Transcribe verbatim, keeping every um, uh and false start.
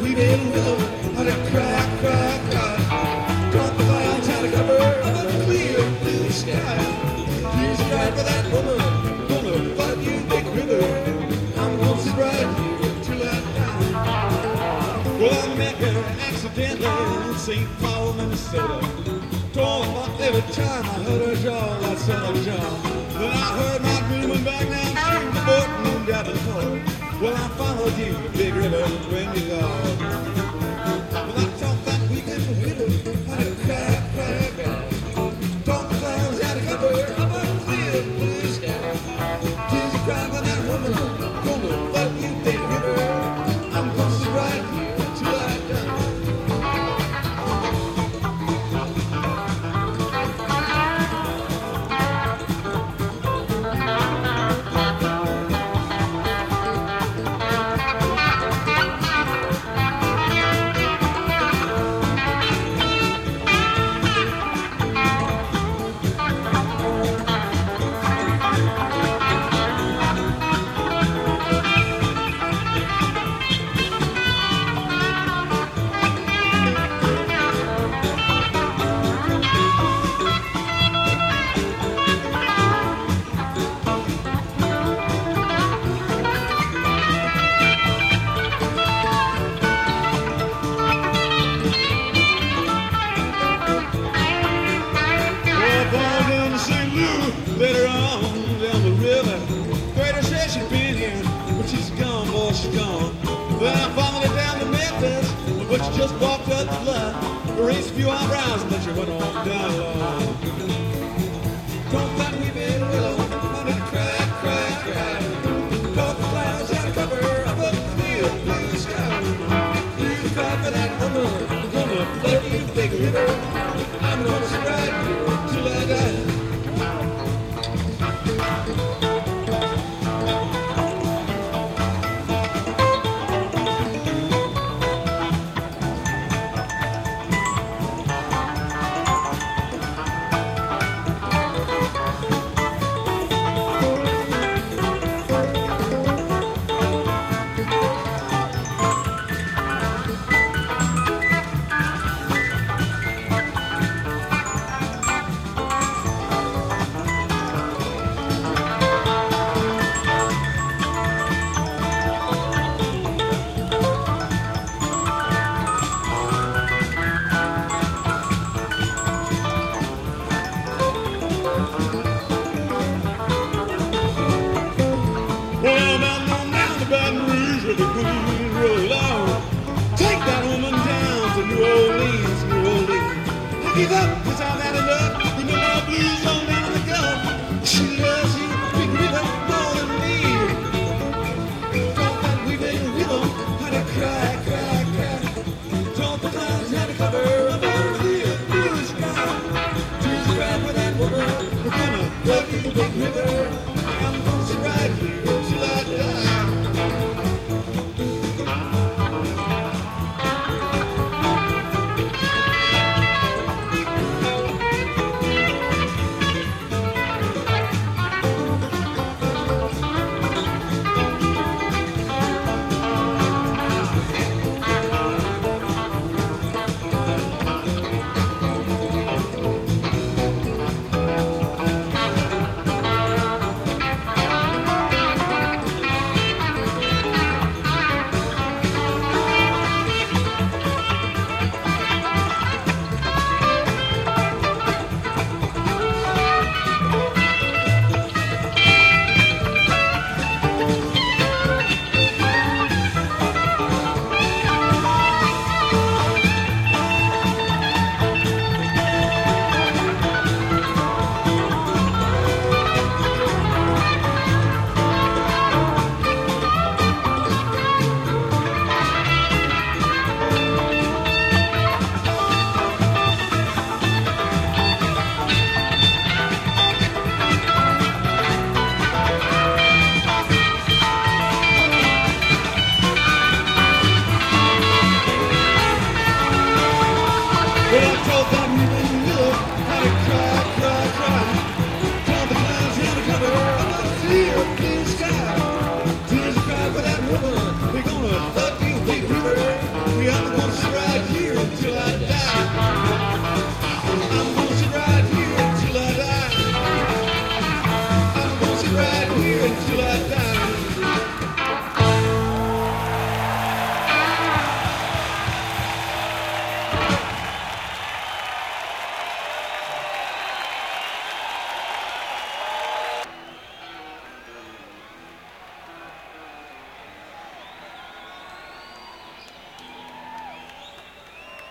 we didn't know how to cry, cry, cry. Dark clouds had to cover a clear blue sky. Please cry for that woman, gonna flood you big river. I'm gonna sit right here till I die. Well, I met her accidentally in Saint Paul, Minnesota. Told her every time I heard her jaw, I said her jaw. Then I heard my dreaming back down stream, the boat moved out the port. Well, I followed you, big river, when you go. Well, I thought that we could hit it, how to cry, cry, cry. Dark clouds had to cover up a clear blue sky. Tears you cry for that woman, gonna fuck you, big river. I'm gonna sit right here till I die. Later on, down the river, Greta said she'd been here, but she's gone, boy, she's gone. Then I followed her down to Memphis, but she just walked up the bluff, raised a few eyebrows, and then she went on down low. Don't think we've been willow, honey, cry, cry, cry. Dark clouds out of cover of a clear blue sky. Please cry for that woman, I'm gonna flood you, big river. I'm gonna sit right here till I die. Well, about on down to Baton Rouge where the blues roll on. Take that woman down to New Orleans, New Orleans. Give up, 'cause I've had enough. You know my blues on down the Gulf. She loves you, big river, more than me. Thought that we didn't willow, had to cry, cry, cry. Thought the clouds had to cover up our clear blue sky. Tears cry for that woman, we're gonna love you, big river. I'm gonna sit right here till I die. I'm gonna